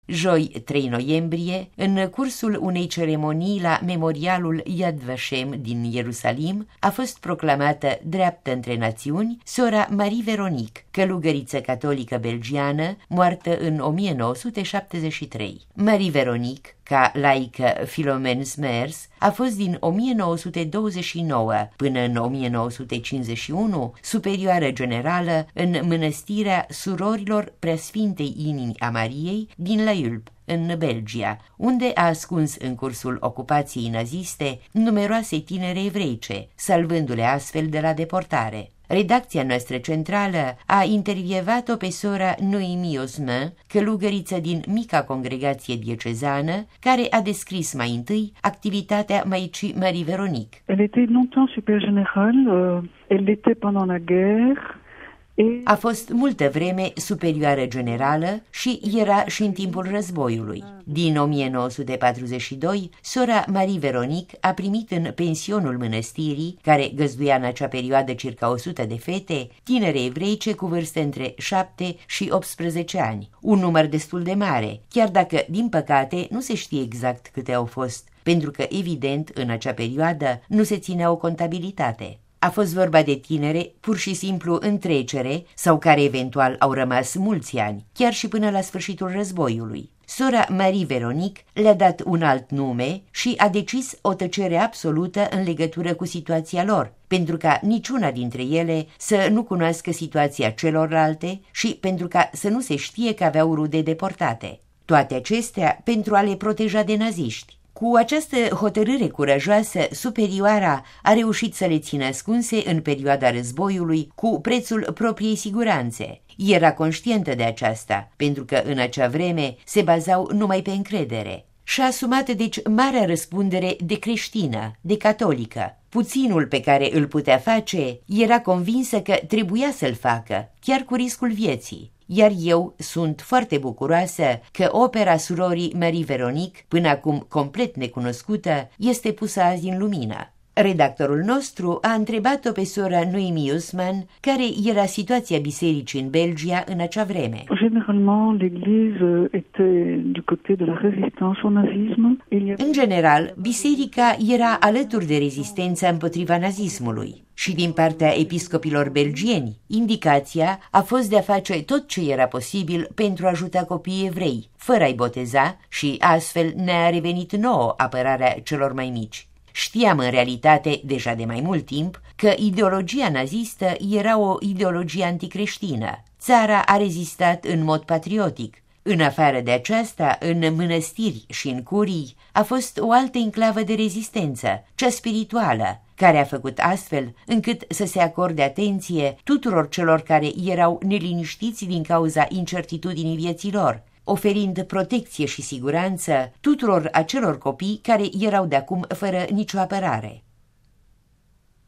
Joi, 3 noiembrie, în cursul unei ceremonii la memorialul Yad Vashem din Ierusalim, a fost proclamată dreaptă între națiuni sora Marie Veronique, călugăriță catolică belgiană, moartă în 1973. Marie Veronique, ca laică Philomène Smers, a fost din 1929 până în 1951 superioară generală în mănăstirea Surorilor Preasfintei Inimi a Mariei din La Hulpe, în Belgia, unde a ascuns în cursul ocupației naziste numeroase tinere evreice, salvându-le astfel de la deportare. Redacția noastră centrală a intervievat-o pe sora Noémie Osmin, călugăriță din mica congregație diecezană, care a descris mai întâi activitatea Maicii Marie Veronique. Elle était longtemps super générale, elle l'était pendant la guerre. A fost multă vreme superioară generală și era și în timpul războiului. Din 1942, sora Marie Veronique a primit în pensionul mănăstirii, care găzduia în acea perioadă circa 100 de fete, tinere evreice cu vârste între 7 și 18 ani. Un număr destul de mare, chiar dacă, din păcate, nu se știe exact câte au fost, pentru că, evident, în acea perioadă nu se ținea o contabilitate. A fost vorba de tinere pur și simplu în trecere sau care eventual au rămas mulți ani, chiar și până la sfârșitul războiului. Sora Marie Veronique le-a dat un alt nume și a decis o tăcere absolută în legătură cu situația lor, pentru ca niciuna dintre ele să nu cunoască situația celorlalte și pentru ca să nu se știe că aveau rude deportate. Toate acestea pentru a le proteja de naziști. Cu această hotărâre curajoasă, superioara a reușit să le țină ascunse în perioada războiului cu prețul propriei siguranțe. Era conștientă de aceasta, pentru că în acea vreme se bazau numai pe încredere. Și-a asumat deci marea răspundere de creștină, de catolică. Puținul pe care îl putea face, era convinsă că trebuia să-l facă, chiar cu riscul vieții. Iar eu sunt foarte bucuroasă că opera surorii Marie Veronique, până acum complet necunoscută, este pusă azi în lumină. Redactorul nostru a întrebat-o pe sora Noémie Osmin care era situația bisericii în Belgia în acea vreme. În general, biserica era alături de rezistența împotriva nazismului. Și din partea episcopilor belgieni, indicația a fost de a face tot ce era posibil pentru a ajuta copiii evrei, fără a-i boteza, și astfel ne-a revenit nouă apărarea celor mai mici. Știam în realitate, deja de mai mult timp, că ideologia nazistă era o ideologie anticreștină. Țara a rezistat în mod patriotic. În afară de aceasta, în mănăstiri și în curii, a fost o altă enclavă de rezistență, cea spirituală, care a făcut astfel încât să se acorde atenție tuturor celor care erau neliniștiți din cauza incertitudinii vieții lor, oferind protecție și siguranță tuturor acelor copii care erau de acum fără nicio apărare.